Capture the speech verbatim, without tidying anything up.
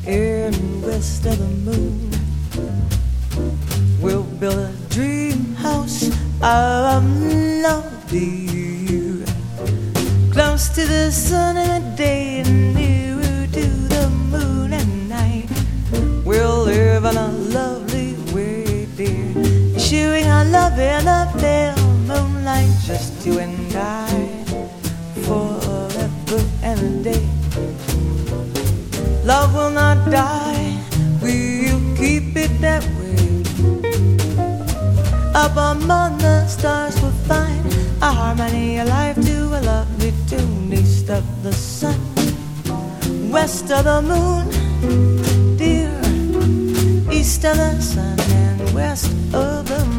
and west of the moon. We'll build a dream house of love, dear, close to the sun in the day and nearer to the moon at night. We'll live in a lovely way, dear, sharing our love in the pale moonlight, just you and I, forever and a day. Love will not die, we'll keep it that way. Up among the stars we'll find a harmony, a life to a lovely tune. East of the sun, west of the moon, dear. East of the sun and west of the moon.